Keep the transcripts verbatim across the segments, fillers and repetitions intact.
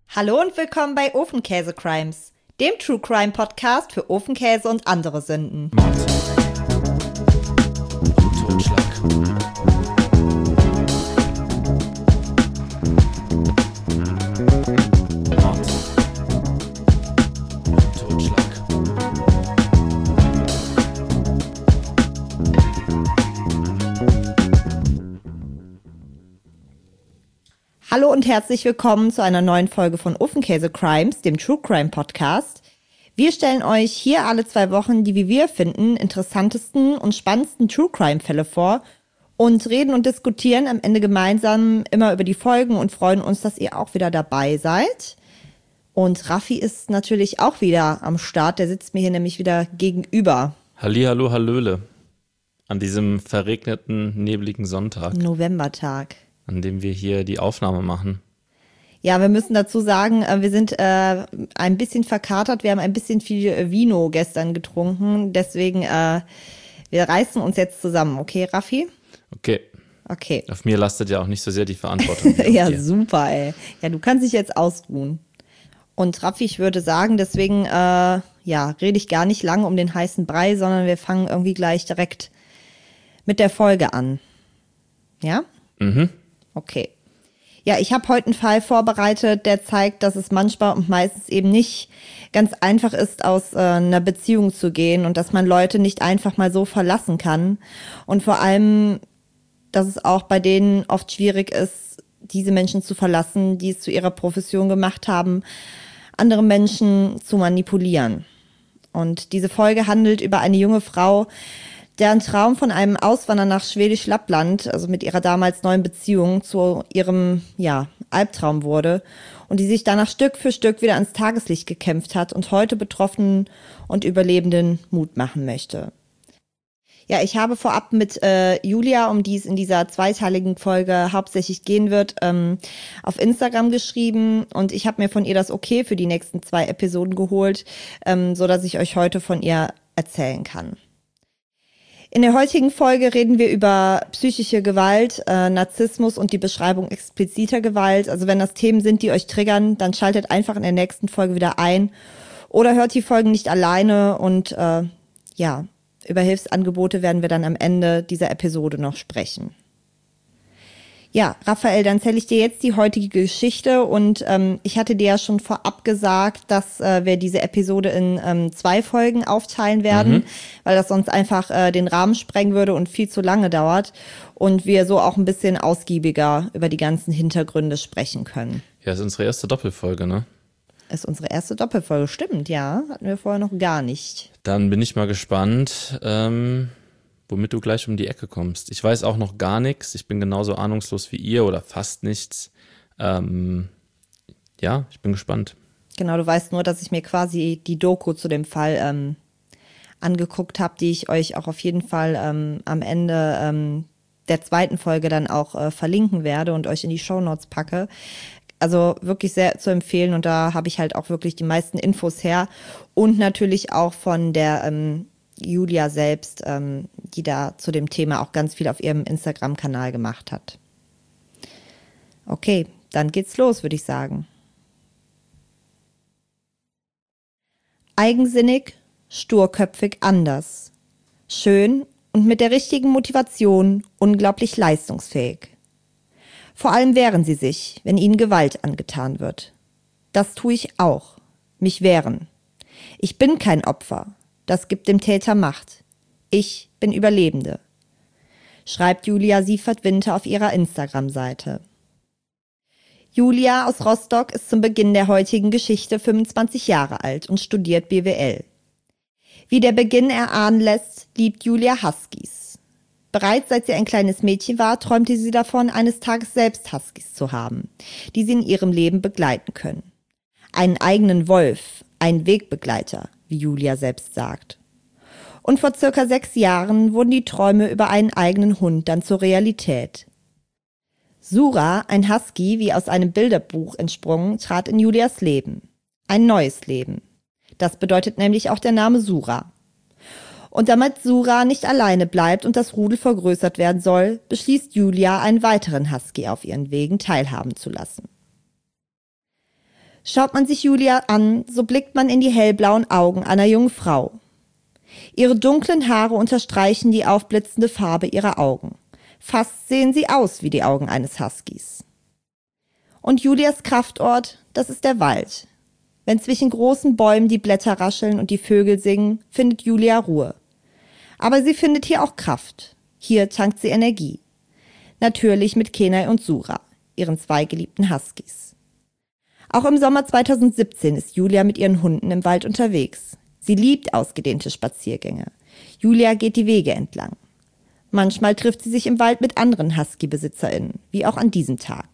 Hallo und willkommen bei Ofenkäse Crimes, dem True Crime Podcast für Ofenkäse und andere Sünden. Mord. Totschlag. Mord. Totschlag. Hallo und herzlich willkommen zu einer neuen Folge von Ofenkäse Crimes, dem True Crime Podcast. Wir stellen euch hier alle zwei Wochen die, wie wir finden, interessantesten und spannendsten True Crime Fälle vor und reden und diskutieren am Ende gemeinsam immer über die Folgen und freuen uns, dass ihr auch wieder dabei seid. Und Raffi ist natürlich auch wieder am Start, der sitzt mir hier nämlich wieder gegenüber. Hallihallo, hallöle. An diesem verregneten, nebligen Sonntag, Novembertag. an dem wir hier die Aufnahme machen. Ja, wir müssen dazu sagen, wir sind äh, ein bisschen verkatert. Wir haben ein bisschen viel Vino gestern getrunken. Deswegen, äh, wir reißen uns jetzt zusammen. Okay, Raffi? Okay, Okay. auf mir lastet ja auch nicht so sehr die Verantwortung. wie auf Ja, dir. super, ey. Ja, du kannst dich jetzt ausruhen. Und Raffi, ich würde sagen, deswegen, äh, ja, rede ich gar nicht lange um den heißen Brei, sondern wir fangen irgendwie gleich direkt mit der Folge an. Ja? Mhm. Okay. Ja, ich habe heute einen Fall vorbereitet, der zeigt, dass es manchmal und meistens eben nicht ganz einfach ist, aus äh, einer Beziehung zu gehen und dass man Leute nicht einfach mal so verlassen kann. Und vor allem, dass es auch bei denen oft schwierig ist, diese Menschen zu verlassen, die es zu ihrer Profession gemacht haben, andere Menschen zu manipulieren. Und diese Folge handelt über eine junge Frau, deren Traum von einem Auswandern nach Schwedisch-Lappland, also mit ihrer damals neuen Beziehung, zu ihrem, ja, Albtraum wurde und die sich danach Stück für Stück wieder ans Tageslicht gekämpft hat und heute Betroffenen und Überlebenden Mut machen möchte. Ja, ich habe vorab mit äh, Julia, um die es in dieser zweiteiligen Folge hauptsächlich gehen wird, ähm, auf Instagram geschrieben und ich habe mir von ihr das Okay für die nächsten zwei Episoden geholt, ähm, so dass ich euch heute von ihr erzählen kann. In der heutigen Folge reden wir über psychische Gewalt, äh, Narzissmus und die Beschreibung expliziter Gewalt. Also wenn das Themen sind, die euch triggern, dann schaltet einfach in der nächsten Folge wieder ein oder hört die Folgen nicht alleine und äh, ja, über Hilfsangebote werden wir dann am Ende dieser Episode noch sprechen. Ja, Raphael, dann erzähle ich dir jetzt die heutige Geschichte und ähm, ich hatte dir ja schon vorab gesagt, dass äh, wir diese Episode in ähm, zwei Folgen aufteilen werden, Mhm. weil das sonst einfach äh, den Rahmen sprengen würde und viel zu lange dauert und wir so auch ein bisschen ausgiebiger über die ganzen Hintergründe sprechen können. Ja, das ist unsere erste Doppelfolge, ne? Ist unsere erste Doppelfolge, stimmt, ja, hatten wir vorher noch gar nicht. Dann bin ich mal gespannt, ähm, womit du gleich um die Ecke kommst. Ich weiß auch noch gar nichts. Ich bin genauso ahnungslos wie ihr oder fast nichts. Ähm, ja, ich bin gespannt. Genau, du weißt nur, dass ich mir quasi die Doku zu dem Fall ähm, angeguckt habe, die ich euch auch auf jeden Fall ähm, am Ende ähm, der zweiten Folge dann auch äh, verlinken werde und euch in die Shownotes packe. Also wirklich sehr zu empfehlen und da habe ich halt auch wirklich die meisten Infos her und natürlich auch von der ähm, Julia selbst, ähm, die da zu dem Thema auch ganz viel auf ihrem Instagram-Kanal gemacht hat. Okay, dann geht's los, würde ich sagen. Eigensinnig, sturköpfig, anders. Schön und mit der richtigen Motivation unglaublich leistungsfähig. Vor allem wehren sie sich, wenn ihnen Gewalt angetan wird. Das tue ich auch. Mich wehren. Ich bin kein Opfer. Das gibt dem Täter Macht. Ich bin Überlebende. Schreibt Julia Siefert-Winter auf ihrer Instagram-Seite. Julia aus Rostock ist zum Beginn der heutigen Geschichte fünfundzwanzig Jahre alt und studiert B W L. Wie der Beginn erahnen lässt, liebt Julia Huskies. Bereits seit sie ein kleines Mädchen war, träumte sie davon, eines Tages selbst Huskies zu haben, die sie in ihrem Leben begleiten können. Einen eigenen Wolf, einen Wegbegleiter, wie Julia selbst sagt. Und vor circa sechs Jahren wurden die Träume über einen eigenen Hund dann zur Realität. Sura, ein Husky, wie aus einem Bilderbuch entsprungen, trat in Julias Leben. Ein neues Leben. Das bedeutet nämlich auch der Name Sura. Und damit Sura nicht alleine bleibt und das Rudel vergrößert werden soll, beschließt Julia, einen weiteren Husky auf ihren Wegen teilhaben zu lassen. Schaut man sich Julia an, so blickt man in die hellblauen Augen einer jungen Frau. Ihre dunklen Haare unterstreichen die aufblitzende Farbe ihrer Augen. Fast sehen sie aus wie die Augen eines Huskies. Und Julias Kraftort, das ist der Wald. Wenn zwischen großen Bäumen die Blätter rascheln und die Vögel singen, findet Julia Ruhe. Aber sie findet hier auch Kraft. Hier tankt sie Energie. Natürlich mit Kenai und Sura, ihren zwei geliebten Huskies. Auch im Sommer zweitausendsiebzehn ist Julia mit ihren Hunden im Wald unterwegs. Sie liebt ausgedehnte Spaziergänge. Julia geht die Wege entlang. Manchmal trifft sie sich im Wald mit anderen Husky-BesitzerInnen, wie auch an diesem Tag.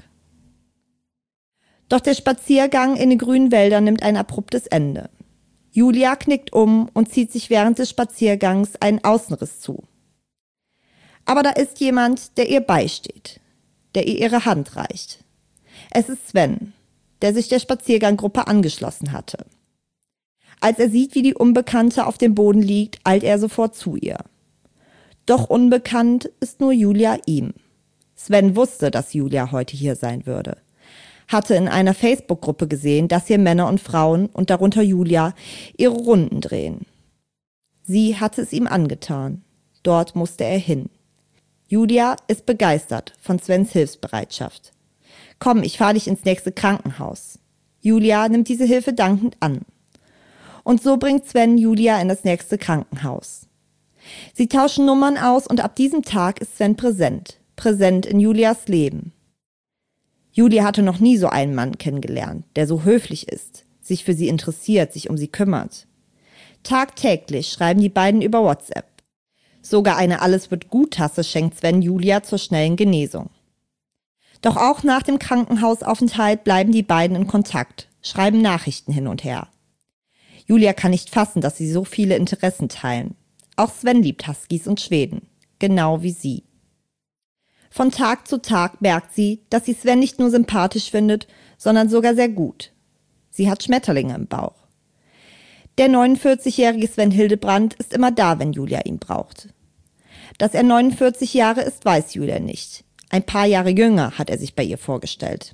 Doch der Spaziergang in den grünen Wäldern nimmt ein abruptes Ende. Julia knickt um und zieht sich während des Spaziergangs einen Außenriss zu. Aber da ist jemand, der ihr beisteht, der ihr ihre Hand reicht. Es ist Sven, der sich der Spazierganggruppe angeschlossen hatte. Als er sieht, wie die Unbekannte auf dem Boden liegt, eilt er sofort zu ihr. Doch unbekannt ist nur Julia ihm. Sven wusste, dass Julia heute hier sein würde. Hatte in einer Facebook-Gruppe gesehen, dass hier Männer und Frauen, und darunter Julia, ihre Runden drehen. Sie hatte es ihm angetan. Dort musste er hin. Julia ist begeistert von Svens Hilfsbereitschaft. Komm, ich fahre dich ins nächste Krankenhaus. Julia nimmt diese Hilfe dankend an. Und so bringt Sven Julia in das nächste Krankenhaus. Sie tauschen Nummern aus und ab diesem Tag ist Sven präsent. Präsent in Julias Leben. Julia hatte noch nie so einen Mann kennengelernt, der so höflich ist, sich für sie interessiert, sich um sie kümmert. Tagtäglich schreiben die beiden über WhatsApp. Sogar eine Alles-wird-gut-Tasse schenkt Sven Julia zur schnellen Genesung. Doch auch nach dem Krankenhausaufenthalt bleiben die beiden in Kontakt, schreiben Nachrichten hin und her. Julia kann nicht fassen, dass sie so viele Interessen teilen. Auch Sven liebt Huskies und Schweden, genau wie sie. Von Tag zu Tag merkt sie, dass sie Sven nicht nur sympathisch findet, sondern sogar sehr gut. Sie hat Schmetterlinge im Bauch. Der neunundvierzigjährige Sven Hildebrand ist immer da, wenn Julia ihn braucht. Dass er neunundvierzig Jahre ist, weiß Julia nicht. Ein paar Jahre jünger hat er sich bei ihr vorgestellt.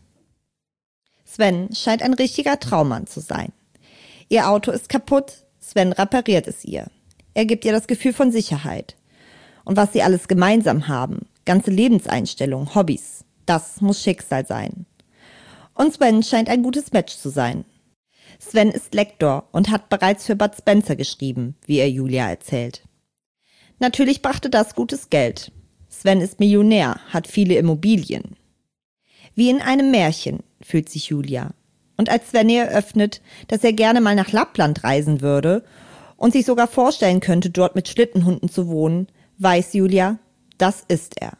Sven scheint ein richtiger Traummann zu sein. Ihr Auto ist kaputt, Sven repariert es ihr. Er gibt ihr das Gefühl von Sicherheit. Und was sie alles gemeinsam haben, ganze Lebenseinstellungen, Hobbys, das muss Schicksal sein. Und Sven scheint ein gutes Match zu sein. Sven ist Lektor und hat bereits für Bud Spencer geschrieben, wie er Julia erzählt. Natürlich brachte das gutes Geld. Sven ist Millionär, hat viele Immobilien. Wie in einem Märchen fühlt sich Julia. Und als Sven ihr eröffnet, dass er gerne mal nach Lappland reisen würde und sich sogar vorstellen könnte, dort mit Schlittenhunden zu wohnen, weiß Julia, das ist er.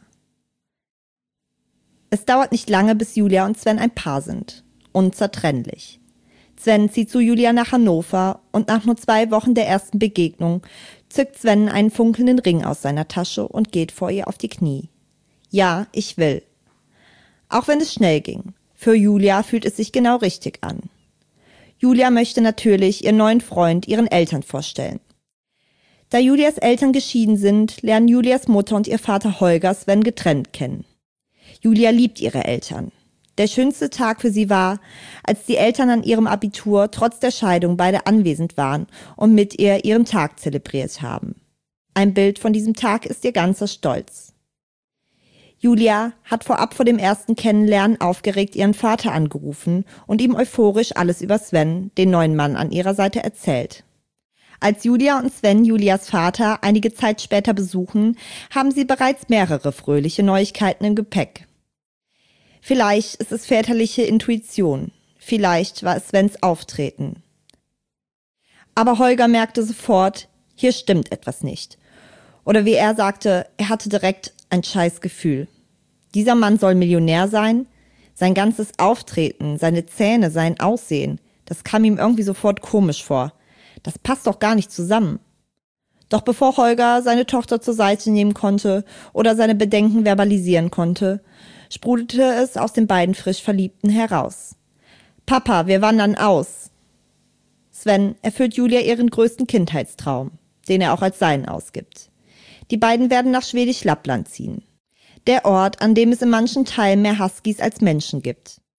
Es dauert nicht lange, bis Julia und Sven ein Paar sind. Unzertrennlich. Sven zieht zu Julia nach Hannover und nach nur zwei Wochen der ersten Begegnung zückt Sven einen funkelnden Ring aus seiner Tasche und geht vor ihr auf die Knie. Ja, ich will. Auch wenn es schnell ging. Für Julia fühlt es sich genau richtig an. Julia möchte natürlich ihren neuen Freund ihren Eltern vorstellen. Da Julias Eltern geschieden sind, lernen Julias Mutter und ihr Vater Holger Sven getrennt kennen. Julia liebt ihre Eltern. Der schönste Tag für sie war, als die Eltern an ihrem Abitur trotz der Scheidung beide anwesend waren und mit ihr ihren Tag zelebriert haben. Ein Bild von diesem Tag ist ihr ganzer Stolz. Julia hat vorab vor dem ersten Kennenlernen aufgeregt ihren Vater angerufen und ihm euphorisch alles über Sven, den neuen Mann an ihrer Seite, erzählt. Als Julia und Sven Julias Vater einige Zeit später besuchen, haben sie bereits mehrere fröhliche Neuigkeiten im Gepäck. Vielleicht ist es väterliche Intuition, vielleicht war es Svens Auftreten. Aber Holger merkte sofort, hier stimmt etwas nicht. Oder wie er sagte, er hatte direkt ein scheiß Gefühl. Dieser Mann soll Millionär sein, sein ganzes Auftreten, seine Zähne, sein Aussehen, das kam ihm irgendwie sofort komisch vor. Das passt doch gar nicht zusammen. Doch bevor Holger seine Tochter zur Seite nehmen konnte oder seine Bedenken verbalisieren konnte, sprudelte es aus den beiden frisch Verliebten heraus. Papa, wir wandern aus. Sven erfüllt Julia ihren größten Kindheitstraum, den er auch als seinen ausgibt. Die beiden werden nach Schwedisch Lappland ziehen. Der Ort, an dem es in manchen Teilen mehr Huskies als Menschen gibt.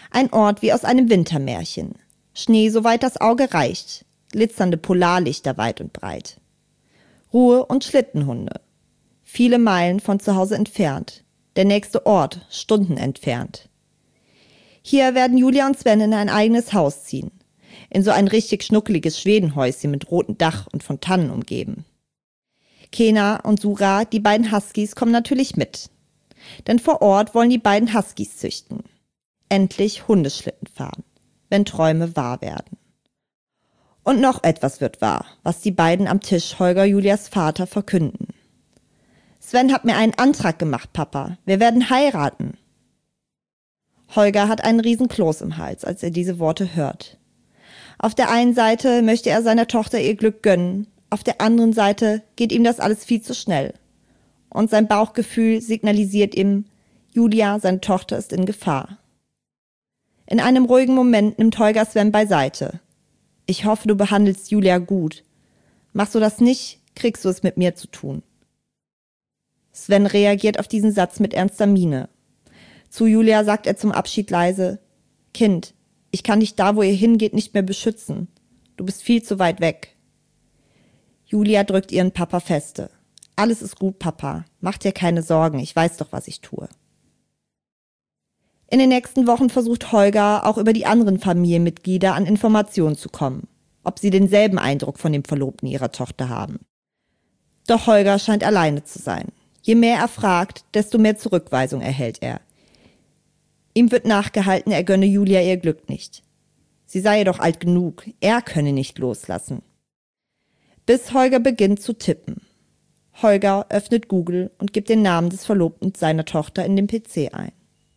Ein Ort wie aus einem Wintermärchen. Schnee, soweit das Auge reicht. Glitzernde Polarlichter weit und breit. Ruhe und Schlittenhunde. Viele Meilen von zu Hause entfernt. Der nächste Ort, Stunden entfernt. Hier werden Julia und Sven in ein eigenes Haus ziehen. In so ein richtig schnuckeliges Schwedenhäuschen mit rotem Dach und von Tannen umgeben. Kena und Sura, die beiden Huskies, kommen natürlich mit. Denn vor Ort wollen die beiden Huskies züchten. Endlich Hundeschlitten fahren, wenn Träume wahr werden. Und noch etwas wird wahr, was die beiden am Tisch Holger, Julias Vater, verkünden. Sven hat mir einen Antrag gemacht, Papa. Wir werden heiraten. Holger hat einen riesen Kloß im Hals, als er diese Worte hört. Auf der einen Seite möchte er seiner Tochter ihr Glück gönnen, auf der anderen Seite geht ihm das alles viel zu schnell. Und sein Bauchgefühl signalisiert ihm, Julia, seine Tochter, ist in Gefahr. In einem ruhigen Moment nimmt Holger Sven beiseite. Ich hoffe, du behandelst Julia gut. Machst du das nicht, kriegst du es mit mir zu tun. Sven reagiert auf diesen Satz mit ernster Miene. Zu Julia sagt er zum Abschied leise, Kind, ich kann dich da, wo ihr hingeht, nicht mehr beschützen. Du bist viel zu weit weg. Julia drückt ihren Papa feste. Alles ist gut, Papa. Mach dir keine Sorgen, ich weiß doch, was ich tue. In den nächsten Wochen versucht Holger auch über die anderen Familienmitglieder an Informationen zu kommen, ob sie denselben Eindruck von dem Verlobten ihrer Tochter haben. Doch Holger scheint alleine zu sein. Je mehr er fragt, desto mehr Zurückweisung erhält er. Ihm wird nachgehalten, er gönne Julia ihr Glück nicht. Sie sei jedoch alt genug, er könne nicht loslassen. Bis Holger beginnt zu tippen. Holger öffnet Google und gibt den Namen des Verlobten seiner Tochter in den P C ein.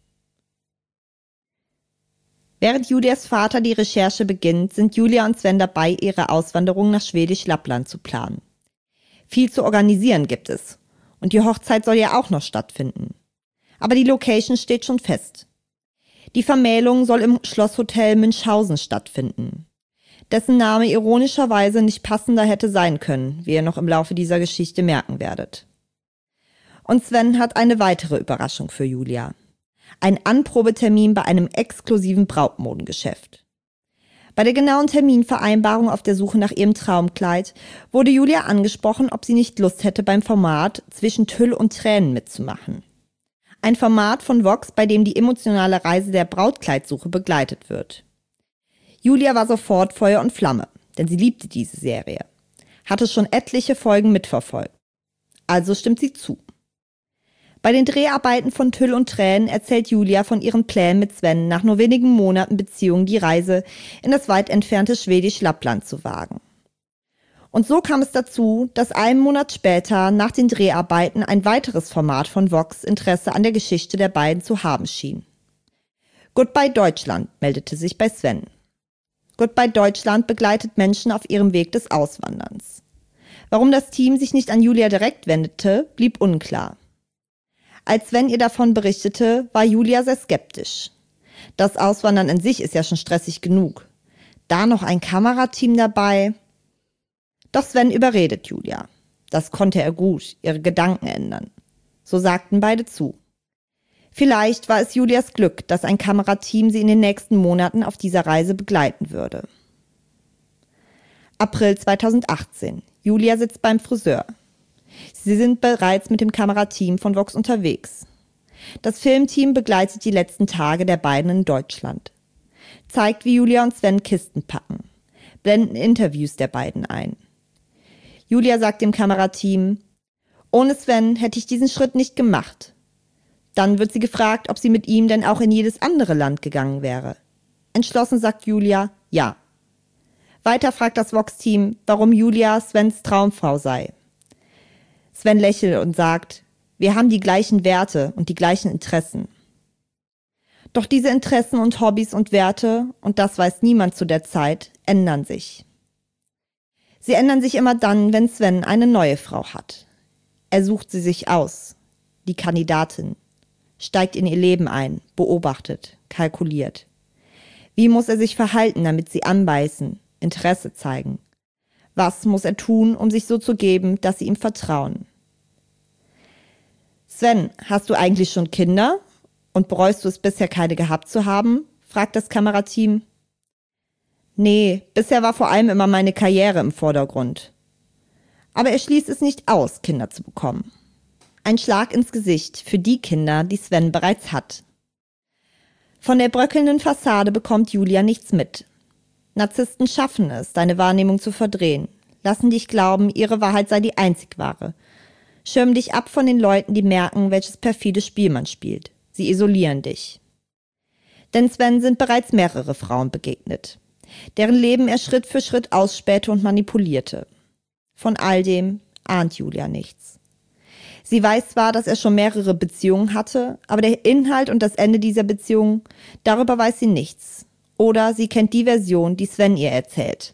Während Julias Vater die Recherche beginnt, sind Julia und Sven dabei, ihre Auswanderung nach Schwedisch Lappland zu planen. Viel zu organisieren gibt es. Und die Hochzeit soll ja auch noch stattfinden. Aber die Location steht schon fest. Die Vermählung soll im Schlosshotel Münchhausen stattfinden, dessen Name ironischerweise nicht passender hätte sein können, wie ihr noch im Laufe dieser Geschichte merken werdet. Und Sven hat eine weitere Überraschung für Julia. Ein Anprobetermin bei einem exklusiven Brautmodengeschäft. Bei der genauen Terminvereinbarung auf der Suche nach ihrem Traumkleid wurde Julia angesprochen, ob sie nicht Lust hätte, beim Format Zwischen Tüll und Tränen mitzumachen. Ein Format von Vox, bei dem die emotionale Reise der Brautkleidsuche begleitet wird. Julia war sofort Feuer und Flamme, denn sie liebte diese Serie, hatte schon etliche Folgen mitverfolgt. Also stimmt sie zu. Bei den Dreharbeiten von Tüll und Tränen erzählt Julia von ihren Plänen mit Sven, nach nur wenigen Monaten Beziehung die Reise in das weit entfernte Schwedisch Lappland zu wagen. Und so kam es dazu, dass einen Monat später nach den Dreharbeiten ein weiteres Format von Vox Interesse an der Geschichte der beiden zu haben schien. Goodbye Deutschland meldete sich bei Sven. Goodbye Deutschland begleitet Menschen auf ihrem Weg des Auswanderns. Warum das Team sich nicht an Julia direkt wendete, blieb unklar. Als Sven ihr davon berichtete, war Julia sehr skeptisch. Das Auswandern an sich ist ja schon stressig genug. Da noch ein Kamerateam dabei. Doch Sven überredet Julia. Das konnte er gut, ihre Gedanken ändern. So sagten beide zu. Vielleicht war es Julias Glück, dass ein Kamerateam sie in den nächsten Monaten auf dieser Reise begleiten würde. April zweitausendachtzehn. Julia sitzt beim Friseur. Sie sind bereits mit dem Kamerateam von Vox unterwegs. Das Filmteam begleitet die letzten Tage der beiden in Deutschland. Zeigt, wie Julia und Sven Kisten packen. Blenden Interviews der beiden ein. Julia sagt dem Kamerateam, ohne Sven hätte ich diesen Schritt nicht gemacht. Dann wird sie gefragt, ob sie mit ihm denn auch in jedes andere Land gegangen wäre. Entschlossen sagt Julia, ja. Weiter fragt das Vox-Team, warum Julia Svens Traumfrau sei. Sven lächelt und sagt, wir haben die gleichen Werte und die gleichen Interessen. Doch diese Interessen und Hobbys und Werte, und das weiß niemand zu der Zeit, ändern sich. Sie ändern sich immer dann, wenn Sven eine neue Frau hat. Er sucht sie sich aus, die Kandidatin, steigt in ihr Leben ein, beobachtet, kalkuliert. Wie muss er sich verhalten, damit sie anbeißen, Interesse zeigen? Was muss er tun, um sich so zu geben, dass sie ihm vertrauen? Sven, hast du eigentlich schon Kinder? Und bereust du es bisher keine gehabt zu haben? fragt das Kamerateam. Nee, bisher war vor allem immer meine Karriere im Vordergrund. Aber er schließt es nicht aus, Kinder zu bekommen. Ein Schlag ins Gesicht für die Kinder, die Sven bereits hat. Von der bröckelnden Fassade bekommt Julia nichts mit. Narzissten schaffen es, deine Wahrnehmung zu verdrehen, lassen dich glauben, ihre Wahrheit sei die einzig wahre. Schirmen dich ab von den Leuten, die merken, welches perfide Spiel man spielt. Sie isolieren dich. Denn Sven sind bereits mehrere Frauen begegnet, deren Leben er Schritt für Schritt ausspähte und manipulierte. Von all dem ahnt Julia nichts. Sie weiß zwar, dass er schon mehrere Beziehungen hatte, aber der Inhalt und das Ende dieser Beziehung, darüber weiß sie nichts. Oder sie kennt die Version, die Sven ihr erzählt.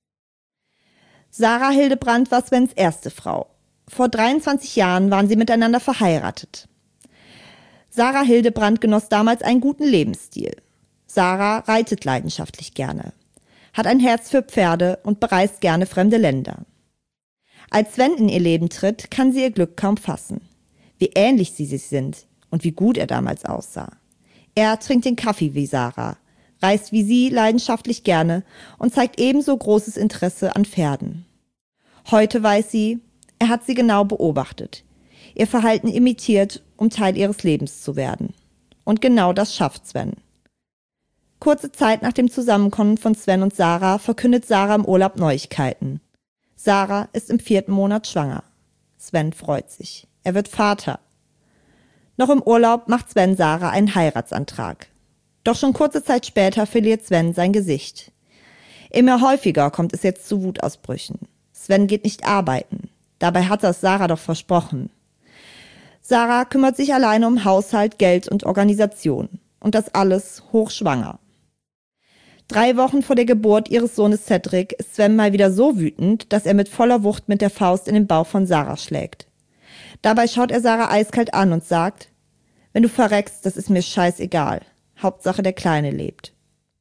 Sarah Hildebrandt war Svens erste Frau. Vor dreiundzwanzig Jahren waren sie miteinander verheiratet. Sarah Hildebrandt genoss damals einen guten Lebensstil. Sarah reitet leidenschaftlich gerne, hat ein Herz für Pferde und bereist gerne fremde Länder. Als Sven in ihr Leben tritt, kann sie ihr Glück kaum fassen. Wie ähnlich sie sich sind und wie gut er damals aussah. Er trinkt den Kaffee wie Sarah, reist wie sie leidenschaftlich gerne und zeigt ebenso großes Interesse an Pferden. Heute weiß sie, er hat sie genau beobachtet, ihr Verhalten imitiert, um Teil ihres Lebens zu werden. Und genau das schafft Sven. Kurze Zeit nach dem Zusammenkommen von Sven und Sarah verkündet Sarah im Urlaub Neuigkeiten. Sarah ist im vierten Monat schwanger. Sven freut sich. Er wird Vater. Noch im Urlaub macht Sven Sarah einen Heiratsantrag. Doch schon kurze Zeit später verliert Sven sein Gesicht. Immer häufiger kommt es jetzt zu Wutausbrüchen. Sven geht nicht arbeiten. Dabei hat er es Sarah doch versprochen. Sarah kümmert sich alleine um Haushalt, Geld und Organisation. Und das alles hochschwanger. Drei Wochen vor der Geburt ihres Sohnes Cedric ist Sven mal wieder so wütend, dass er mit voller Wucht mit der Faust in den Bauch von Sarah schlägt. Dabei schaut er Sarah eiskalt an und sagt, wenn du verreckst, das ist mir scheißegal. Hauptsache der Kleine lebt.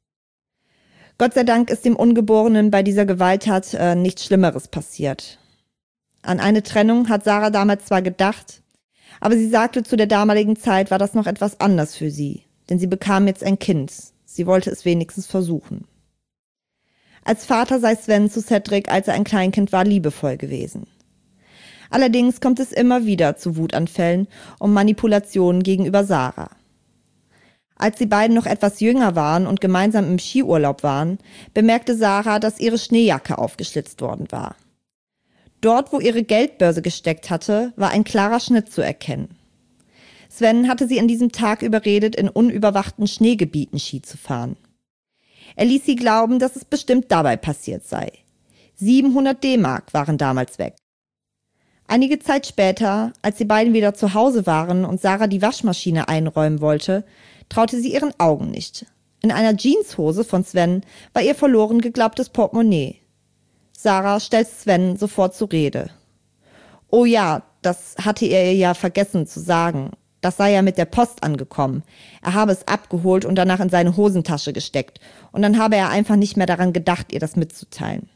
Gott sei Dank ist dem Ungeborenen bei dieser Gewalttat äh, nichts Schlimmeres passiert. An eine Trennung hat Sarah damals zwar gedacht, aber sie sagte, zu der damaligen Zeit war das noch etwas anders für sie, denn sie bekam jetzt ein Kind. Sie wollte es wenigstens versuchen. Als Vater sei Sven zu Cedric, als er ein Kleinkind war, liebevoll gewesen. Allerdings kommt es immer wieder zu Wutanfällen und Manipulationen gegenüber Sarah. Als die beiden noch etwas jünger waren und gemeinsam im Skiurlaub waren, bemerkte Sarah, dass ihre Schneejacke aufgeschlitzt worden war. Dort, wo ihre Geldbörse gesteckt hatte, war ein klarer Schnitt zu erkennen. Sven hatte sie an diesem Tag überredet, in unüberwachten Schneegebieten Ski zu fahren. Er ließ sie glauben, dass es bestimmt dabei passiert sei. siebenhundert D-Mark waren damals weg. Einige Zeit später, als die beiden wieder zu Hause waren und Sarah die Waschmaschine einräumen wollte, traute sie ihren Augen nicht. In einer Jeanshose von Sven war ihr verloren geglaubtes Portemonnaie. Sarah stellt Sven sofort zur Rede. Oh ja, das hatte er ihr ja vergessen zu sagen. Das sei ja mit der Post angekommen. Er habe es abgeholt und danach in seine Hosentasche gesteckt. Und dann habe er einfach nicht mehr daran gedacht, ihr das mitzuteilen.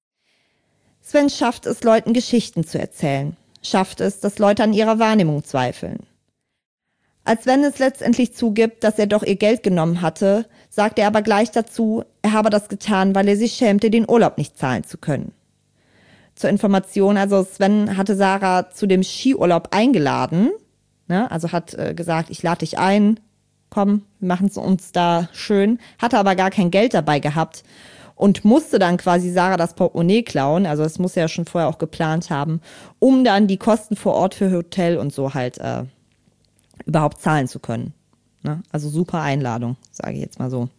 Sven schafft es, Leuten Geschichten zu erzählen. Schafft es, dass Leute an ihrer Wahrnehmung zweifeln. Als Sven es letztendlich zugibt, dass er doch ihr Geld genommen hatte, sagt er aber gleich dazu, er habe das getan, weil er sich schämte, den Urlaub nicht zahlen zu können. Zur Information, also Sven hatte Sarah zu dem Skiurlaub eingeladen, ne, also hat äh, gesagt, ich lade dich ein, komm, wir machen es uns da schön, hatte aber gar kein Geld dabei gehabt und musste dann quasi Sarah das Portemonnaie klauen, also das muss er ja schon vorher auch geplant haben, um dann die Kosten vor Ort für Hotel und so halt äh, überhaupt zahlen zu können. Ne? Also super Einladung, sage ich jetzt mal so.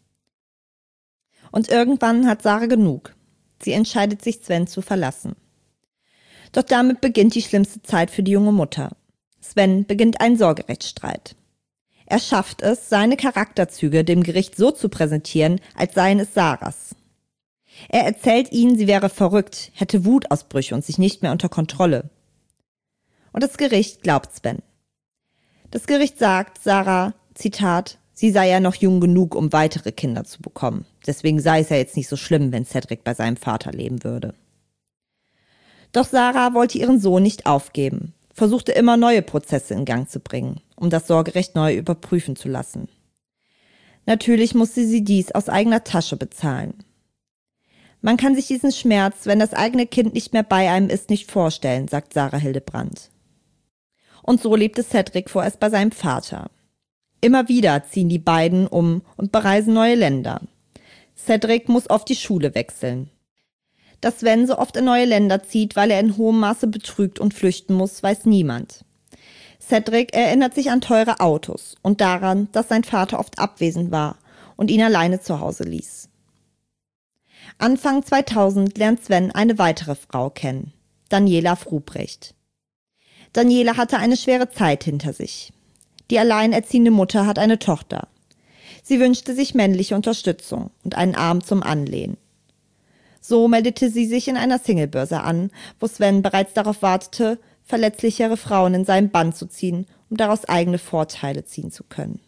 Und irgendwann hat Sarah genug. Sie entscheidet sich, Sven zu verlassen. Doch damit beginnt die schlimmste Zeit für die junge Mutter. Sven beginnt einen Sorgerechtsstreit. Er schafft es, seine Charakterzüge dem Gericht so zu präsentieren, als seien es Sarahs. Er erzählt ihnen, sie wäre verrückt, hätte Wutausbrüche und sich nicht mehr unter Kontrolle. Und das Gericht glaubt Sven. Das Gericht sagt, Sarah, Zitat, sie sei ja noch jung genug, um weitere Kinder zu bekommen. Deswegen sei es ja jetzt nicht so schlimm, wenn Cedric bei seinem Vater leben würde. Doch Sarah wollte ihren Sohn nicht aufgeben, versuchte immer neue Prozesse in Gang zu bringen, um das Sorgerecht neu überprüfen zu lassen. Natürlich musste sie dies aus eigener Tasche bezahlen. Man kann sich diesen Schmerz, wenn das eigene Kind nicht mehr bei einem ist, nicht vorstellen, sagt Sarah Hildebrandt. Und so lebte Cedric vorerst bei seinem Vater. Immer wieder ziehen die beiden um und bereisen neue Länder. Cedric muss oft die Schule wechseln. Dass Sven so oft in neue Länder zieht, weil er in hohem Maße betrügt und flüchten muss, weiß niemand. Cedric erinnert sich an teure Autos und daran, dass sein Vater oft abwesend war und ihn alleine zu Hause ließ. Anfang zweitausend lernt Sven eine weitere Frau kennen, Daniela Frubrecht. Daniela hatte eine schwere Zeit hinter sich. Die alleinerziehende Mutter hat eine Tochter. Sie wünschte sich männliche Unterstützung und einen Arm zum Anlehnen. So meldete sie sich in einer Singlebörse an, wo Sven bereits darauf wartete, verletzlichere Frauen in seinen Bann zu ziehen, um daraus eigene Vorteile ziehen zu können.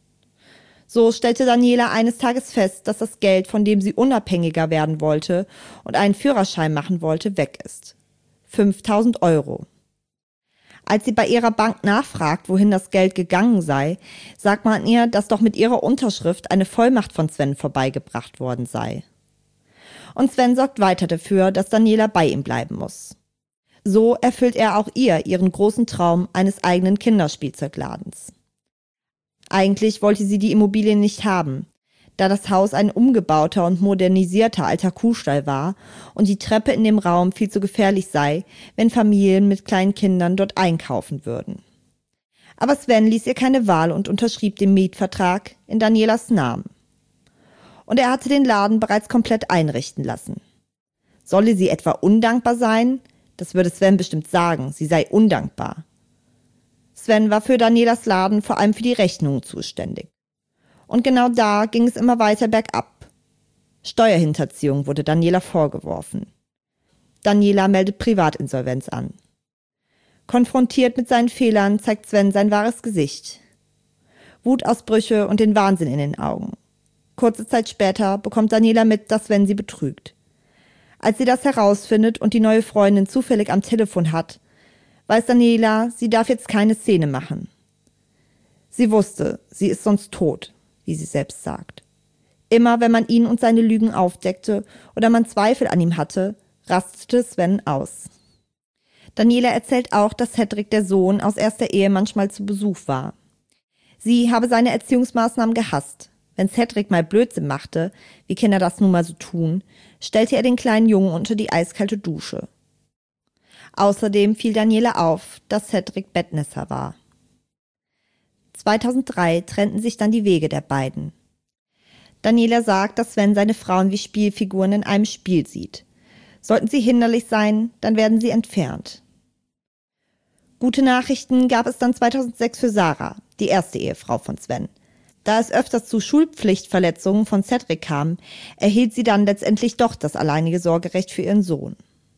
So stellte Daniela eines Tages fest, dass das Geld, von dem sie unabhängiger werden wollte und einen Führerschein machen wollte, weg ist. fünftausend Euro. Als sie bei ihrer Bank nachfragt, wohin das Geld gegangen sei, sagt man ihr, dass doch mit ihrer Unterschrift eine Vollmacht von Sven vorbeigebracht worden sei. Und Sven sorgt weiter dafür, dass Daniela bei ihm bleiben muss. So erfüllt er auch ihr ihren großen Traum eines eigenen Kinderspielzeugladens. Eigentlich wollte sie die Immobilie nicht haben, da das Haus ein umgebauter und modernisierter alter Kuhstall war und die Treppe in dem Raum viel zu gefährlich sei, wenn Familien mit kleinen Kindern dort einkaufen würden. Aber Sven ließ ihr keine Wahl und unterschrieb den Mietvertrag in Danielas Namen. Und er hatte den Laden bereits komplett einrichten lassen. Solle sie etwa undankbar sein? Das würde Sven bestimmt sagen, sie sei undankbar. Sven war für Danielas Laden vor allem für die Rechnungen zuständig. Und genau da ging es immer weiter bergab. Steuerhinterziehung wurde Daniela vorgeworfen. Daniela meldet Privatinsolvenz an. Konfrontiert mit seinen Fehlern zeigt Sven sein wahres Gesicht. Wutausbrüche und den Wahnsinn in den Augen. Kurze Zeit später bekommt Daniela mit, dass Sven sie betrügt. Als sie das herausfindet und die neue Freundin zufällig am Telefon hat, weiß Daniela, sie darf jetzt keine Szene machen. Sie wusste, sie ist sonst tot, wie sie selbst sagt. Immer wenn man ihn und seine Lügen aufdeckte oder man Zweifel an ihm hatte, rastete Sven aus. Daniela erzählt auch, dass Cedric, der Sohn, aus erster Ehe manchmal zu Besuch war. Sie habe seine Erziehungsmaßnahmen gehasst. Wenn Cedric mal Blödsinn machte, wie Kinder das nun mal so tun, stellte er den kleinen Jungen unter die eiskalte Dusche. Außerdem fiel Daniela auf, dass Cedric Bettnässer war. zweitausenddrei trennten sich dann die Wege der beiden. Daniela sagt, dass Sven seine Frauen wie Spielfiguren in einem Spiel sieht. Sollten sie hinderlich sein, dann werden sie entfernt. Gute Nachrichten gab es dann zweitausendsechs für Sarah, die erste Ehefrau von Sven. Da es öfters zu Schulpflichtverletzungen von Cedric kam, erhielt sie dann letztendlich doch das alleinige Sorgerecht für ihren Sohn.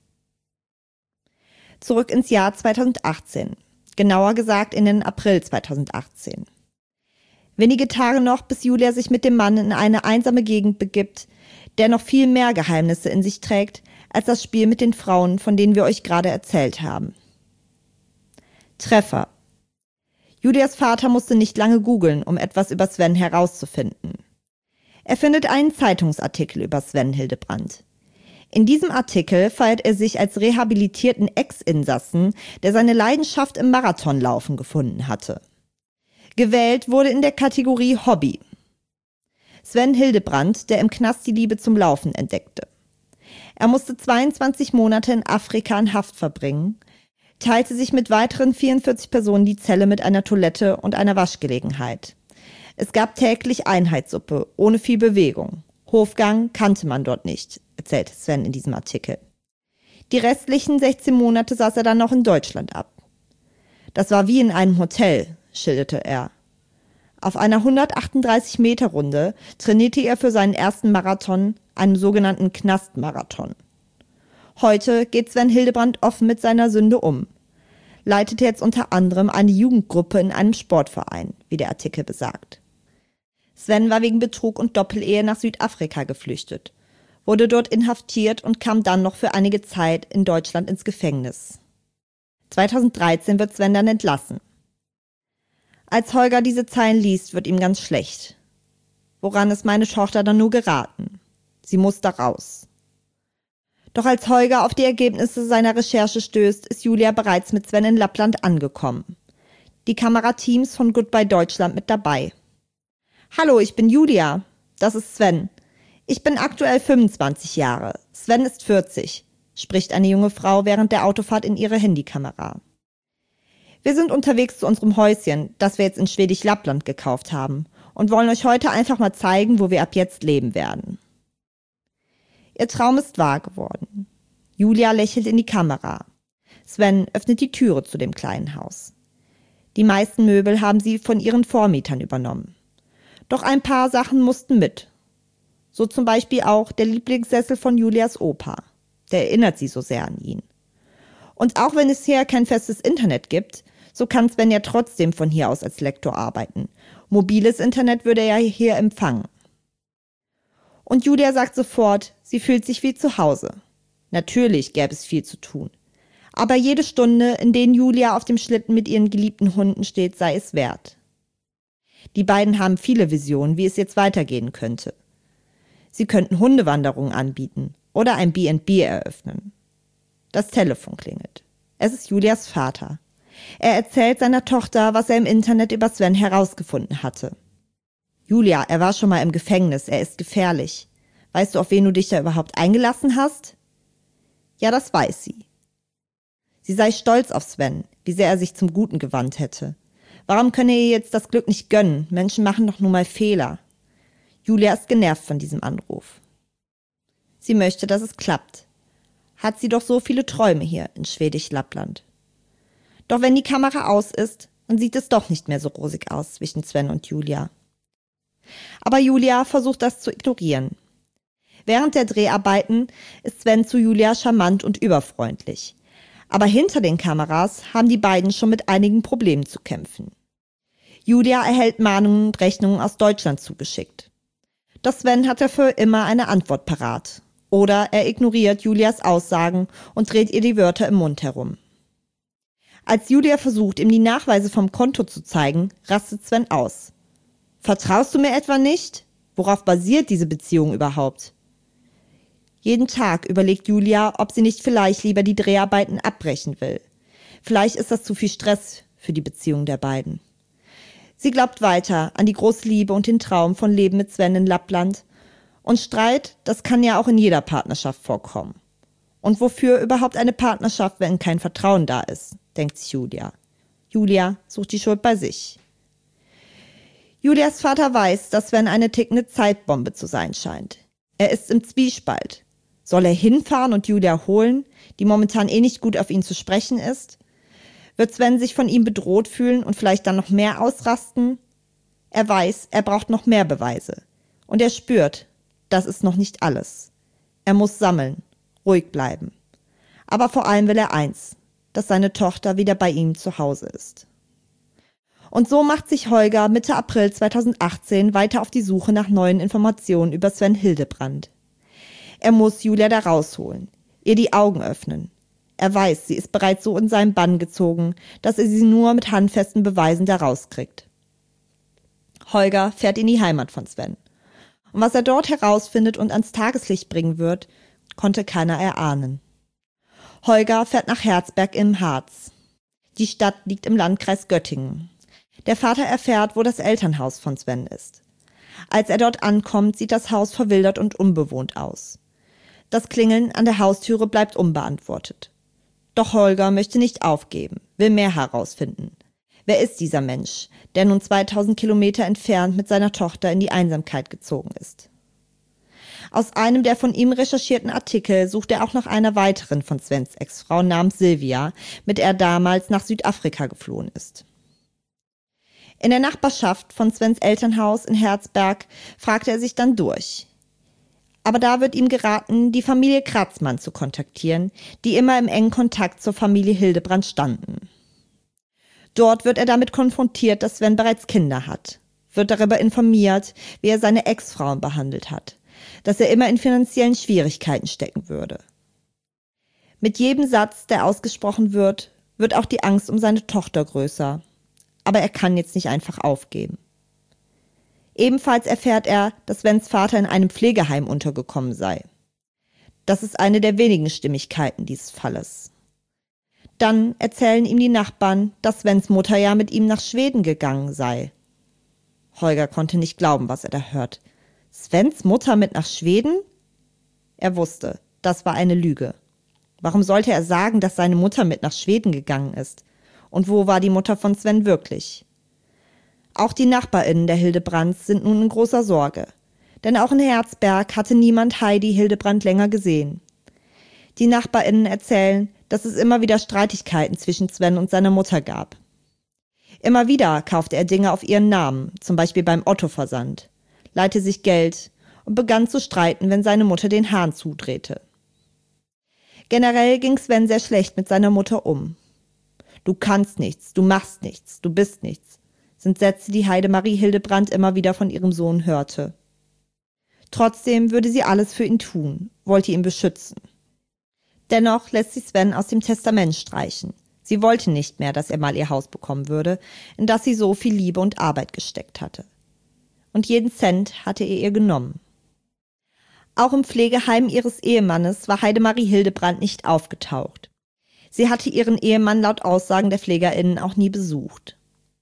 Zurück ins Jahr zweitausendachtzehn, genauer gesagt in den April zweitausendachtzehn. Wenige Tage noch, bis Julia sich mit dem Mann in eine einsame Gegend begibt, der noch viel mehr Geheimnisse in sich trägt, als das Spiel mit den Frauen, von denen wir euch gerade erzählt haben. Treffer. Julias Vater musste nicht lange googeln, um etwas über Sven herauszufinden. Er findet einen Zeitungsartikel über Sven Hildebrandt. In diesem Artikel feiert er sich als rehabilitierten Ex-Insassen, der seine Leidenschaft im Marathonlaufen gefunden hatte. Gewählt wurde in der Kategorie Hobby. Sven Hildebrandt, der im Knast die Liebe zum Laufen entdeckte. Er musste zweiundzwanzig Monate in Afrika in Haft verbringen, teilte sich mit weiteren vierundvierzig Personen die Zelle mit einer Toilette und einer Waschgelegenheit. Es gab täglich Einheitssuppe, ohne viel Bewegung. Hofgang kannte man dort nicht, erzählte Sven in diesem Artikel. Die restlichen sechzehn Monate saß er dann noch in Deutschland ab. Das war wie in einem Hotel, schilderte er. Auf einer hundertachtunddreißig Meter Runde trainierte er für seinen ersten Marathon, einem sogenannten Knastmarathon. Heute geht Sven Hildebrandt offen mit seiner Sünde um. Leitet jetzt unter anderem eine Jugendgruppe in einem Sportverein, wie der Artikel besagt. Sven war wegen Betrug und Doppelehe nach Südafrika geflüchtet, wurde dort inhaftiert und kam dann noch für einige Zeit in Deutschland ins Gefängnis. zweitausenddreizehn wird Sven dann entlassen. Als Holger diese Zeilen liest, wird ihm ganz schlecht. woran ist meine Tochter dann nur geraten? Sie muss da raus. Doch als Holger auf die Ergebnisse seiner Recherche stößt, ist Julia bereits mit Sven in Lappland angekommen. Die Kamerateams von Goodbye Deutschland mit dabei. Hallo, ich bin Julia. Das ist Sven. Ich bin aktuell fünfundzwanzig Jahre. Sven ist vierzig, spricht eine junge Frau während der Autofahrt in ihre Handykamera. Wir sind unterwegs zu unserem Häuschen, das wir jetzt in Schwedisch Lappland gekauft haben, und wollen euch heute einfach mal zeigen, wo wir ab jetzt leben werden. Ihr Traum ist wahr geworden. Julia lächelt in die Kamera. Sven öffnet die Türe zu dem kleinen Haus. Die meisten Möbel haben sie von ihren Vormietern übernommen. Doch ein paar Sachen mussten mit. So zum Beispiel auch der Lieblingssessel von Julias Opa. Der erinnert sie so sehr an ihn. Und auch wenn es hier kein festes Internet gibt, so kann Sven ja trotzdem von hier aus als Lektor arbeiten. Mobiles Internet würde er ja hier empfangen. Und Julia sagt sofort, sie fühlt sich wie zu Hause. Natürlich gäbe es viel zu tun. Aber jede Stunde, in denen Julia auf dem Schlitten mit ihren geliebten Hunden steht, sei es wert. Die beiden haben viele Visionen, wie es jetzt weitergehen könnte. Sie könnten Hundewanderungen anbieten oder ein B and B eröffnen. Das Telefon klingelt. Es ist Julias Vater. Er erzählt seiner Tochter, was er im Internet über Sven herausgefunden hatte. Julia, er war schon mal im Gefängnis, er ist gefährlich. Weißt du, auf wen du dich da überhaupt eingelassen hast? Ja, das weiß sie. Sie sei stolz auf Sven, wie sehr er sich zum Guten gewandt hätte. Warum könne ihr jetzt das Glück nicht gönnen? Menschen machen doch nun mal Fehler. Julia ist genervt von diesem Anruf. Sie möchte, dass es klappt. Hat sie doch so viele Träume hier in Schwedisch Lappland. Doch wenn die Kamera aus ist, dann sieht es doch nicht mehr so rosig aus zwischen Sven und Julia. Aber Julia versucht das zu ignorieren. Während der Dreharbeiten ist Sven zu Julia charmant und überfreundlich. Aber hinter den Kameras haben die beiden schon mit einigen Problemen zu kämpfen. Julia erhält Mahnungen und Rechnungen aus Deutschland zugeschickt. Doch Sven hat dafür immer eine Antwort parat. Oder er ignoriert Julias Aussagen und dreht ihr die Wörter im Mund herum. Als Julia versucht, ihm die Nachweise vom Konto zu zeigen, rastet Sven aus. Vertraust du mir etwa nicht? Worauf basiert diese Beziehung überhaupt? Jeden Tag überlegt Julia, ob sie nicht vielleicht lieber die Dreharbeiten abbrechen will. Vielleicht ist das zu viel Stress für die Beziehung der beiden. Sie glaubt weiter an die große Liebe und den Traum von Leben mit Sven in Lappland. Und Streit, das kann ja auch in jeder Partnerschaft vorkommen. Und wofür überhaupt eine Partnerschaft, wenn kein Vertrauen da ist, denkt sich Julia. Julia sucht die Schuld bei sich. Julias Vater weiß, dass Sven eine tickende Zeitbombe zu sein scheint. Er ist im Zwiespalt. Soll er hinfahren und Julia holen, die momentan eh nicht gut auf ihn zu sprechen ist? Wird Sven sich von ihm bedroht fühlen und vielleicht dann noch mehr ausrasten? Er weiß, er braucht noch mehr Beweise. Und er spürt, das ist noch nicht alles. Er muss sammeln, ruhig bleiben. Aber vor allem will er eins, dass seine Tochter wieder bei ihm zu Hause ist. Und so macht sich Holger Mitte April zweitausendachtzehn weiter auf die Suche nach neuen Informationen über Sven Hildebrand. Er muss Julia da rausholen, ihr die Augen öffnen. Er weiß, sie ist bereits so in seinen Bann gezogen, dass er sie nur mit handfesten Beweisen da rauskriegt. Holger fährt in die Heimat von Sven. Und was er dort herausfindet und ans Tageslicht bringen wird, konnte keiner erahnen. Holger fährt nach Herzberg im Harz. Die Stadt liegt im Landkreis Göttingen. Der Vater erfährt, wo das Elternhaus von Sven ist. Als er dort ankommt, sieht das Haus verwildert und unbewohnt aus. Das Klingeln an der Haustüre bleibt unbeantwortet. Doch Holger möchte nicht aufgeben, will mehr herausfinden. Wer ist dieser Mensch, der nun zweitausend Kilometer entfernt mit seiner Tochter in die Einsamkeit gezogen ist? Aus einem der von ihm recherchierten Artikel sucht er auch nach einer weiteren von Svens Ex-Frau namens Silvia, mit der er damals nach Südafrika geflohen ist. In der Nachbarschaft von Svens Elternhaus in Herzberg fragt er sich dann durch. Aber da wird ihm geraten, die Familie Kratzmann zu kontaktieren, die immer im engen Kontakt zur Familie Hildebrand standen. Dort wird er damit konfrontiert, dass Sven bereits Kinder hat, wird darüber informiert, wie er seine Ex-Frauen behandelt hat, dass er immer in finanziellen Schwierigkeiten stecken würde. Mit jedem Satz, der ausgesprochen wird, wird auch die Angst um seine Tochter größer. Aber er kann jetzt nicht einfach aufgeben. Ebenfalls erfährt er, dass Svens Vater in einem Pflegeheim untergekommen sei. Das ist eine der wenigen Stimmigkeiten dieses Falles. Dann erzählen ihm die Nachbarn, dass Svens Mutter ja mit ihm nach Schweden gegangen sei. Holger konnte nicht glauben, was er da hört. Svens Mutter mit nach Schweden? Er wusste, das war eine Lüge. Warum sollte er sagen, dass seine Mutter mit nach Schweden gegangen ist? Und wo war die Mutter von Sven wirklich? Auch die NachbarInnen der Hildebrands sind nun in großer Sorge. Denn auch in Herzberg hatte niemand Heidi Hildebrand länger gesehen. Die NachbarInnen erzählen, dass es immer wieder Streitigkeiten zwischen Sven und seiner Mutter gab. Immer wieder kaufte er Dinge auf ihren Namen, zum Beispiel beim Otto-Versand, leihte sich Geld und begann zu streiten, wenn seine Mutter den Hahn zudrehte. Generell ging Sven sehr schlecht mit seiner Mutter um. Du kannst nichts, du machst nichts, du bist nichts, sind Sätze, die Heidemarie Hildebrand immer wieder von ihrem Sohn hörte. Trotzdem würde sie alles für ihn tun, wollte ihn beschützen. Dennoch lässt sie Sven aus dem Testament streichen. Sie wollte nicht mehr, dass er mal ihr Haus bekommen würde, in das sie so viel Liebe und Arbeit gesteckt hatte. Und jeden Cent hatte er ihr genommen. Auch im Pflegeheim ihres Ehemannes war Heidemarie Hildebrand nicht aufgetaucht. Sie hatte ihren Ehemann laut Aussagen der PflegerInnen auch nie besucht.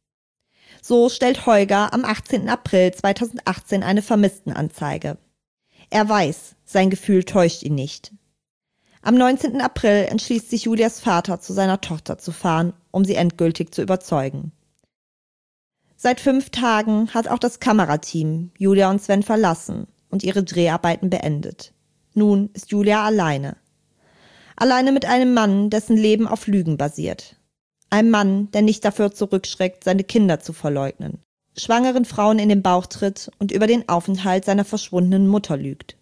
So stellt Holger am achtzehnten April zweitausendachtzehn eine Vermisstenanzeige. Er weiß, sein Gefühl täuscht ihn nicht. Am neunzehnten April entschließt sich Julias Vater, zu seiner Tochter zu fahren, um sie endgültig zu überzeugen. Seit fünf Tagen hat auch das Kamerateam Julia und Sven verlassen und ihre Dreharbeiten beendet. Nun ist Julia alleine. Alleine mit einem Mann, dessen Leben auf Lügen basiert. Ein Mann, der nicht dafür zurückschreckt, seine Kinder zu verleugnen, schwangeren Frauen in den Bauch tritt und über den Aufenthalt seiner verschwundenen Mutter lügt.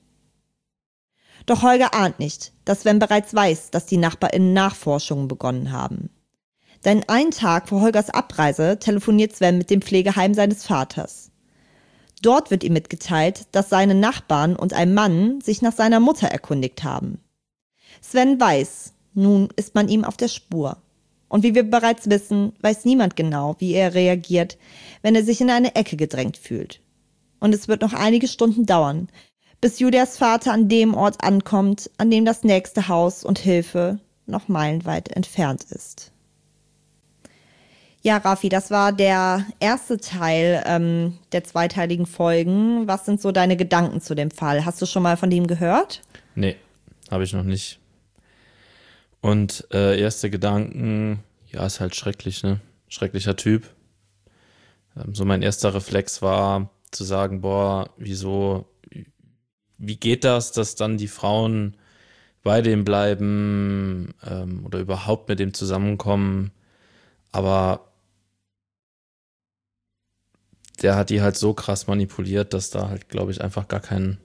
Doch Holger ahnt nicht, dass Sven bereits weiß, dass die NachbarInnen Nachforschungen begonnen haben. Denn einen Tag vor Holgers Abreise telefoniert Sven mit dem Pflegeheim seines Vaters. Dort wird ihm mitgeteilt, dass seine Nachbarn und ein Mann sich nach seiner Mutter erkundigt haben. Sven weiß, nun ist man ihm auf der Spur. Und wie wir bereits wissen, weiß niemand genau, wie er reagiert, wenn er sich in eine Ecke gedrängt fühlt. Und es wird noch einige Stunden dauern, bis Julias Vater an dem Ort ankommt, an dem das nächste Haus und Hilfe noch meilenweit entfernt ist. Ja, Raffi, das war der erste Teil ähm, der zweiteiligen Folgen. Was sind so deine Gedanken zu dem Fall? Hast du schon mal von dem gehört? Nee, habe ich noch nicht. Und äh, erste Gedanken, ja, ist halt schrecklich, ne? Schrecklicher Typ. Ähm, so mein erster Reflex war zu sagen, boah, wieso, wie geht das, dass dann die Frauen bei dem bleiben ähm, oder überhaupt mit dem zusammenkommen? Aber der hat die halt so krass manipuliert, dass da halt, glaube ich, einfach gar kein,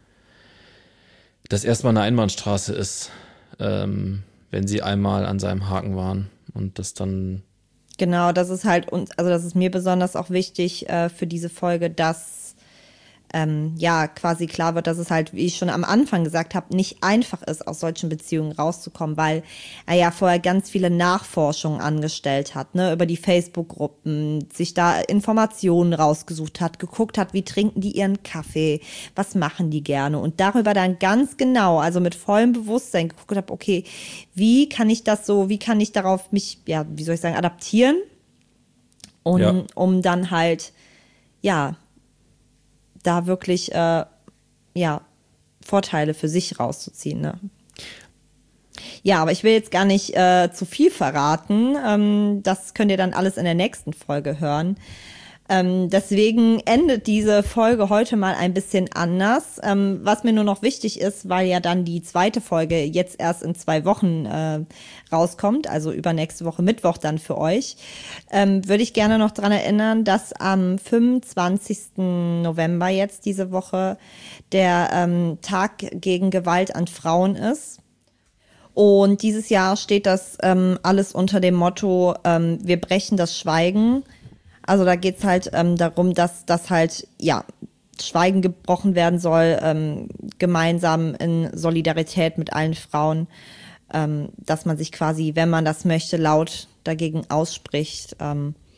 dass erstmal eine Einbahnstraße ist, ähm, wenn sie einmal an seinem Haken waren und das dann. Genau, das ist halt uns, also das ist mir besonders auch wichtig äh, für diese Folge, dass ähm, ja quasi klar wird, dass es halt, wie ich schon am Anfang gesagt habe, nicht einfach ist, aus solchen Beziehungen rauszukommen, weil er ja vorher ganz viele Nachforschungen angestellt hat, ne, über die Facebook-Gruppen, sich da Informationen rausgesucht hat, geguckt hat, wie trinken die ihren Kaffee, was machen die gerne und darüber dann ganz genau, also mit vollem Bewusstsein geguckt habe, okay, wie kann ich das so, wie kann ich darauf mich, ja, wie soll ich sagen, adaptieren und ja. um dann halt, ja, da wirklich, äh, ja, Vorteile für sich rauszuziehen, ne? Ja, aber ich will jetzt gar nicht äh, zu viel verraten. Ähm, das könnt ihr dann alles in der nächsten Folge hören. Ähm, deswegen endet diese Folge heute mal ein bisschen anders. Ähm, was mir nur noch wichtig ist, weil ja dann die zweite Folge jetzt erst in zwei Wochen äh, rauskommt, also übernächste Woche Mittwoch dann für euch, ähm, würde ich gerne noch dran erinnern, dass am fünfundzwanzigsten November jetzt diese Woche der ähm, Tag gegen Gewalt an Frauen ist. Und dieses Jahr steht das ähm, alles unter dem Motto, ähm, wir brechen das Schweigen. Also da geht's halt ähm, darum, dass das halt, ja, Schweigen gebrochen werden soll, ähm, gemeinsam in Solidarität mit allen Frauen, ähm, dass man sich quasi, wenn man das möchte, laut dagegen ausspricht. Ähm,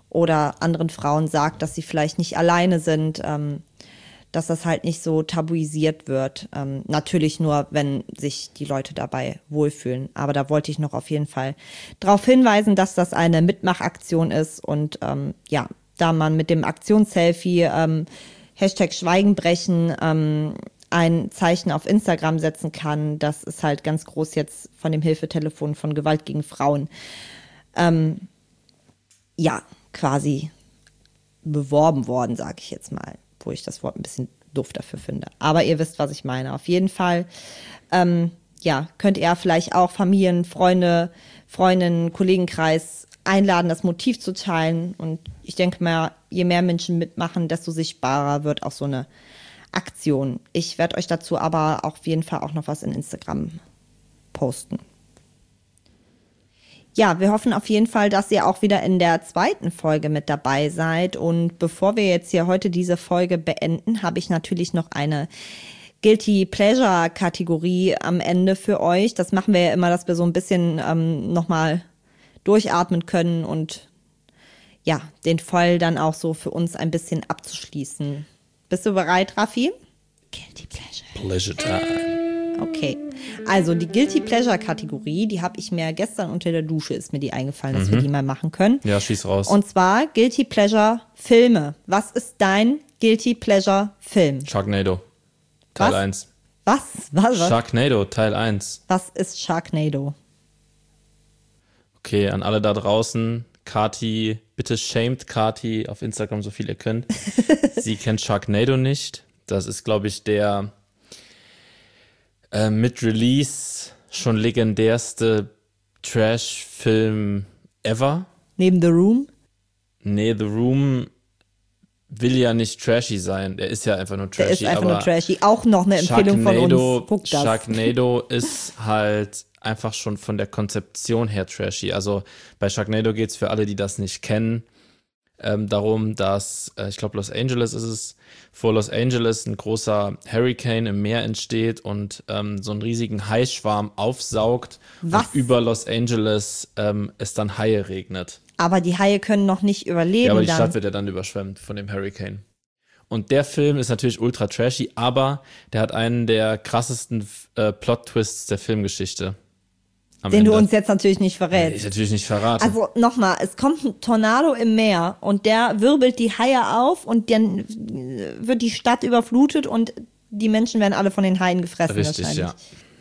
oder anderen Frauen sagt, dass sie vielleicht nicht alleine sind, ähm, dass das halt nicht so tabuisiert wird. Ähm, natürlich nur, wenn sich die Leute dabei wohlfühlen. Aber da wollte ich noch auf jeden Fall darauf hinweisen, dass das eine Mitmachaktion ist und ähm, ja, da man mit dem Aktionsselfie ähm, Hashtag Schweigen brechen ähm, ein Zeichen auf Instagram setzen kann, das ist halt ganz groß jetzt von dem Hilfetelefon von Gewalt gegen Frauen ähm, ja, quasi beworben worden, sage ich jetzt mal, wo ich das Wort ein bisschen doof dafür finde. Aber ihr wisst, was ich meine. Auf jeden Fall, ähm, ja, könnt ihr vielleicht auch Familien, Freunde, Freundinnen, Kollegenkreis einladen, das Motiv zu teilen. Und ich denke mal, je mehr Menschen mitmachen, desto sichtbarer wird auch so eine Aktion. Ich werde euch dazu aber auf jeden Fall auch noch was in Instagram posten. Ja, wir hoffen auf jeden Fall, dass ihr auch wieder in der zweiten Folge mit dabei seid. Und bevor wir jetzt hier heute diese Folge beenden, habe ich natürlich noch eine Guilty Pleasure Kategorie am Ende für euch. Das machen wir ja immer, dass wir so ein bisschen ähm, nochmal durchatmen können und ja, den Fall dann auch so für uns ein bisschen abzuschließen. Bist du bereit, Raffi? Guilty Pleasure. Pleasure time. Okay, also die Guilty Pleasure Kategorie, die habe ich mir gestern unter der Dusche, ist mir die eingefallen, dass mhm. wir die mal machen können. Ja, schieß raus. Und zwar Guilty Pleasure Filme. Was ist dein Guilty Pleasure Film? Sharknado, Teil was? eins. Was? Was? Was? Sharknado, Teil eins. Was ist Sharknado? Okay, an alle da draußen, Kati, bitte shamed Kati auf Instagram so viel ihr könnt. Sie kennt Sharknado nicht. Das ist, glaube ich, der Äh, mit Release schon legendärste Trash-Film ever. Neben The Room? Nee, The Room will ja nicht trashy sein. Der ist ja einfach nur trashy. Der ist einfach aber nur trashy. Auch noch eine Empfehlung Sharknado, von uns. Guck das. Sharknado ist halt einfach schon von der Konzeption her trashy. Also bei Sharknado geht es für alle, die das nicht kennen, ähm, darum, dass, äh, ich glaube Los Angeles ist es, vor Los Angeles ein großer Hurricane im Meer entsteht und ähm, so einen riesigen Haischwarm aufsaugt. Was? Und über Los Angeles ähm, es dann Haie regnet. Aber die Haie können noch nicht überleben. Ja, aber die dann. Stadt wird ja dann überschwemmt von dem Hurricane. Und der Film ist natürlich ultra trashy, aber der hat einen der krassesten äh, Plot-Twists der Filmgeschichte. Am Den Ende. du uns jetzt natürlich nicht Den verrätst. ich natürlich nicht verrate. Also nochmal, es kommt ein Tornado im Meer und der wirbelt die Haie auf und dann wird die Stadt überflutet und die Menschen werden alle von den Haien gefressen. Richtig, wahrscheinlich. ja.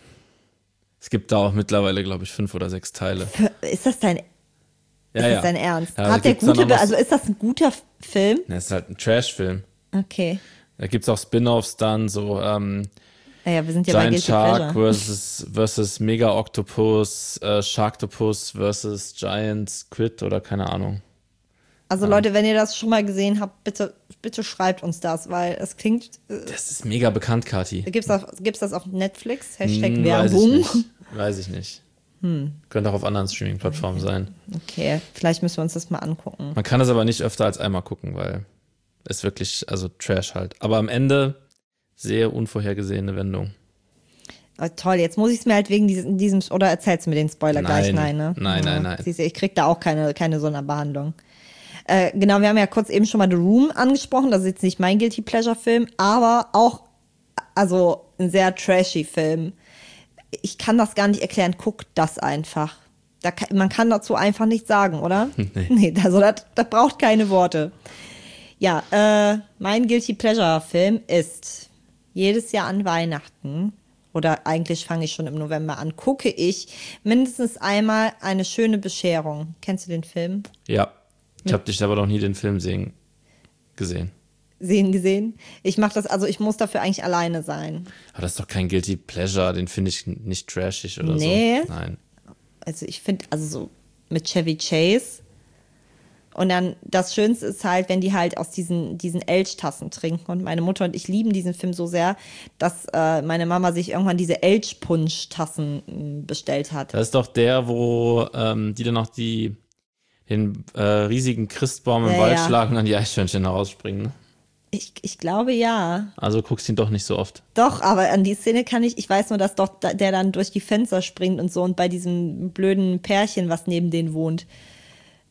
Es gibt da auch mittlerweile, glaube ich, fünf oder sechs Teile. Ist das dein, Ja, ist ja. das dein Ernst? Ja, da Hat der gibt's dann gute, noch was- also ist das ein guter Film? Das ist halt ein Trash-Film. Okay. Da gibt es auch Spin-Offs dann, so ähm, Naja, wir sind ja bei Giant Guilty Shark Pleasure. versus, versus Mega Octopus, äh, Sharktopus versus Giant Squid oder keine Ahnung. Also Leute, wenn ihr das schon mal gesehen habt, bitte, bitte schreibt uns das, weil es klingt, äh, Das ist mega bekannt, Kati. gibt's das, gibt's das auf Netflix? Hashtag Hm, weiß ich Werbung. nicht. Weiß ich nicht. Hm. Könnte auch auf anderen Streaming-Plattformen sein. Okay, vielleicht müssen wir uns das mal angucken. Man kann es aber nicht öfter als einmal gucken, weil es wirklich, also Trash halt. Aber am Ende sehr unvorhergesehene Wendung. Oh, toll, jetzt muss ich es mir halt wegen diesem, diesem, oder erzählst du mir den Spoiler Nein. gleich? Nein, ne? Nein, nein, nein. Siehst du, ich krieg da auch keine, keine Sonderbehandlung. Äh, genau, wir haben ja kurz eben schon mal The Room angesprochen, das ist jetzt nicht mein Guilty Pleasure Film, aber auch, also ein sehr trashy Film. Ich kann das gar nicht erklären, guckt das einfach. Da kann, man kann dazu einfach nichts sagen, oder? Nee. Nee, also das, das braucht keine Worte. Ja, äh, mein Guilty Pleasure Film ist jedes Jahr an Weihnachten, oder eigentlich fange ich schon im November an, gucke ich mindestens einmal Eine schöne Bescherung. Kennst du den Film? Ja, ich habe dich aber noch nie den Film sehen, gesehen. Sehen gesehen? Ich mache das, also ich muss dafür eigentlich alleine sein. Aber das ist doch kein Guilty Pleasure, den finde ich nicht trashig oder Nee. so. Nein. Also ich finde, also so mit Chevy Chase. Und dann das Schönste ist halt, wenn die halt aus diesen, diesen Elchtassen trinken. Und meine Mutter und ich lieben diesen Film so sehr, dass äh, meine Mama sich irgendwann diese Elchpunsch-Tassen mh, bestellt hat. Das ist doch der, wo ähm, die dann noch die, den äh, riesigen Christbaum im Ja, Wald ja. schlagen und dann die Eichhörnchen herausspringen. Ne? Ich, ich glaube ja. Also guckst ihn doch nicht so oft. Doch, aber an die Szene kann ich, ich weiß nur, dass doch da- der dann durch die Fenster springt und so und bei diesem blöden Pärchen, was neben denen wohnt,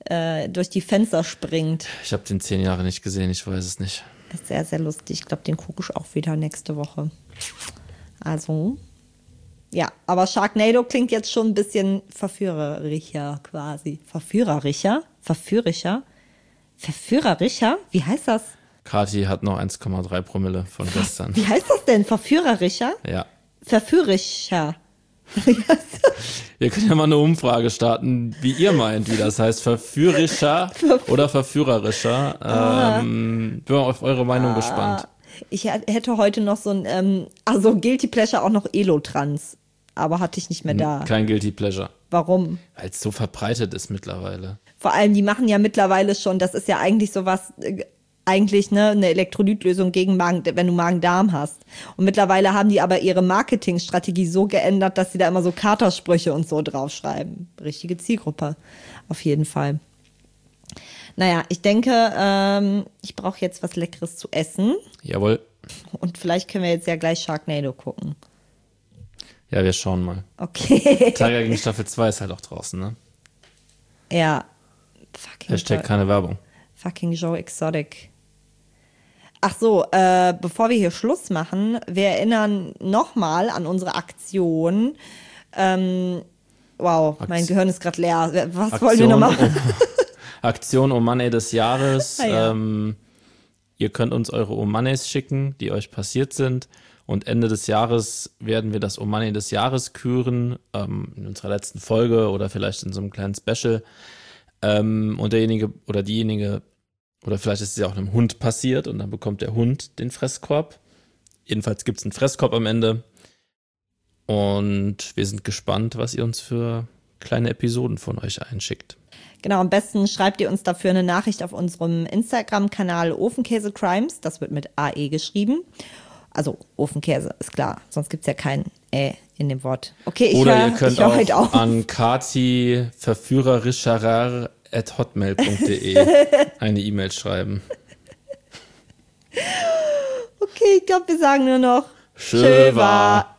äh, durch die Fenster springt. Ich habe den zehn Jahre nicht gesehen, ich weiß es nicht. Ist sehr, sehr lustig. Ich glaube, den gucke ich auch wieder nächste Woche. Also, ja, aber Sharknado klingt jetzt schon ein bisschen verführerischer quasi. Verführerischer? Verführerischer? Verführerischer? Wie heißt das? Kathi hat noch eins Komma drei Promille von gestern. Wie heißt das denn? Verführerischer? Ja. Verführerischer. Ihr könnt ja mal eine Umfrage starten, wie ihr meint, wie das heißt. Verführerischer oder verführerischer. Ah. Ähm, bin mal auf eure Meinung ah. gespannt. Ich hätte heute noch so ein, ähm, also Guilty Pleasure auch noch Elotrans, aber hatte ich nicht mehr da. Kein Guilty Pleasure. Warum? Weil es so verbreitet ist mittlerweile. Vor allem, die machen ja mittlerweile schon, das ist ja eigentlich sowas, äh, eigentlich ne, eine Elektrolytlösung gegen Magen, wenn du Magen-Darm hast. Und mittlerweile haben die aber ihre Marketingstrategie so geändert, dass sie da immer so Katersprüche und so draufschreiben. Richtige Zielgruppe, auf jeden Fall. Naja, ich denke, ähm, ich brauche jetzt was Leckeres zu essen. Jawohl. Und vielleicht können wir jetzt ja gleich Sharknado gucken. Ja, wir schauen mal. Okay. Tiger gegen Staffel zwei ist halt auch draußen, ne? Ja. Fucking Hashtag Joe. keine Werbung. Fucking Joe Exotic. Ach so, äh, bevor wir hier Schluss machen, wir erinnern nochmal an unsere Aktion. Ähm, wow, Akt- mein Gehirn ist gerade leer. Was Aktion wollen wir noch machen? Aktion Oh Money des Jahres. Ah, ja. ähm, ihr könnt uns eure Oh Moneys schicken, die euch passiert sind. Und Ende des Jahres werden wir das Oh Money des Jahres küren. Ähm, in unserer letzten Folge oder vielleicht in so einem kleinen Special. Ähm, und derjenige oder diejenige, oder vielleicht ist es ja auch einem Hund passiert und dann bekommt der Hund den Fresskorb. Jedenfalls gibt es einen Fresskorb am Ende. Und wir sind gespannt, was ihr uns für kleine Episoden von euch einschickt. Genau, am besten schreibt ihr uns dafür eine Nachricht auf unserem Instagram-Kanal Ofenkäse Crimes. Das wird mit A E geschrieben. Also Ofenkäse, ist klar. Sonst gibt es ja kein Ä in dem Wort. Okay, ich Oder hör, ihr könnt ich hör auch heute auf. an kati verführerischerer at hotmail punkt de eine E-Mail schreiben. Okay, ich glaube, wir sagen nur noch Schön war.